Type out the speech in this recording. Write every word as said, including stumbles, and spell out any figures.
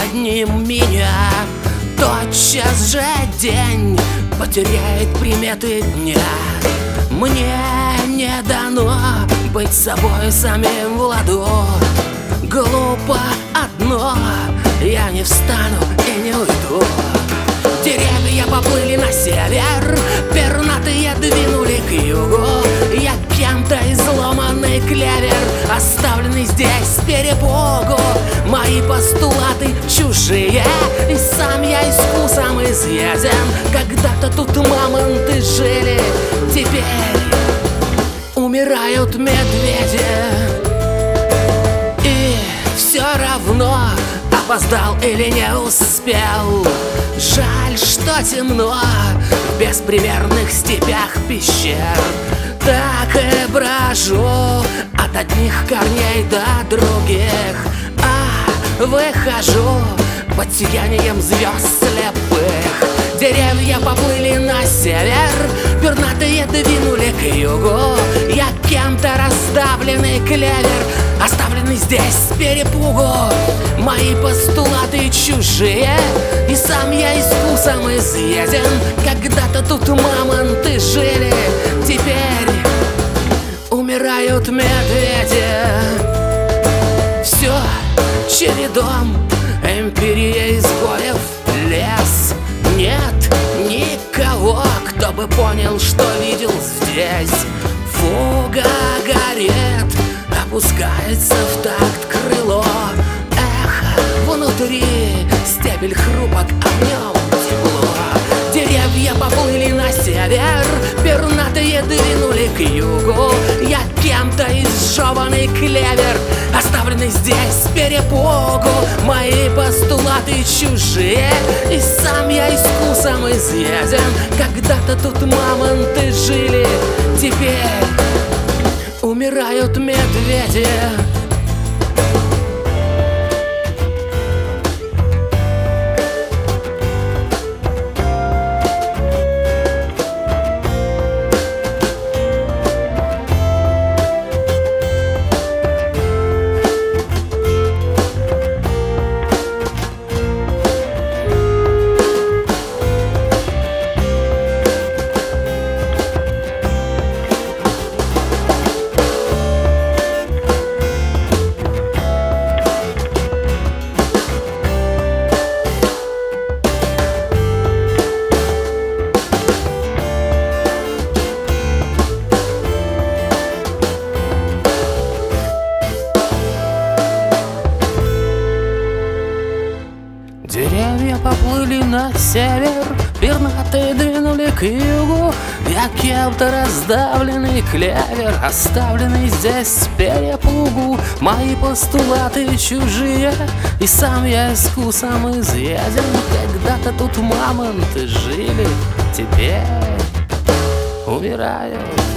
ним меня. Тотчас же день потеряет приметы дня. Мне не дано быть собой самим в ладу. Глупо одно, я не встану и не уйду. Деревья поплыли на север, пернатые двинули к югу. Я кем-то изломанный клевер, оставленный здесь с перепугу. Мои постулаты чужие, и сам я искусом изъеден. Когда-то тут мамонты жили, теперь умирают медведи. И все равно, опоздал или не успел. Жаль, что темно в беспримерных степях пещер. Так и брожу от одних корней до других, а выхожу под сиянием звезд слепых. Деревья поплыли на север, пернатые двинули к югу. Я кем-то раздавленный клевер, оставленный здесь с перепугу. Мои постулаты чужие, и сам я искусом изъеден. Когда-то тут мамонты жили, теперь умирают медведи. Все чередом, империя изгоев, лес. Нет никого, кто бы понял, что видел здесь. Фуга горит, опускается в такт крыло. Эхо внутри, стебель хрупок, а в нем тепло. Деревья поплыли на север, пернатые двинули к югу. Я кем-то изжеванный клевер, оставленный здесь с перепугу. Мои постулаты чужие, и сам я искусом изъеден. Когда-то тут мамонты жили, теперь умирают медведи. Деревья поплыли на север, пернатые двинули к югу. Я кем-то раздавленный клевер, оставленный здесь с перепугу. Мои постулаты чужие, и сам я искусом изъеден. Когда-то тут мамонты жили, теперь умирают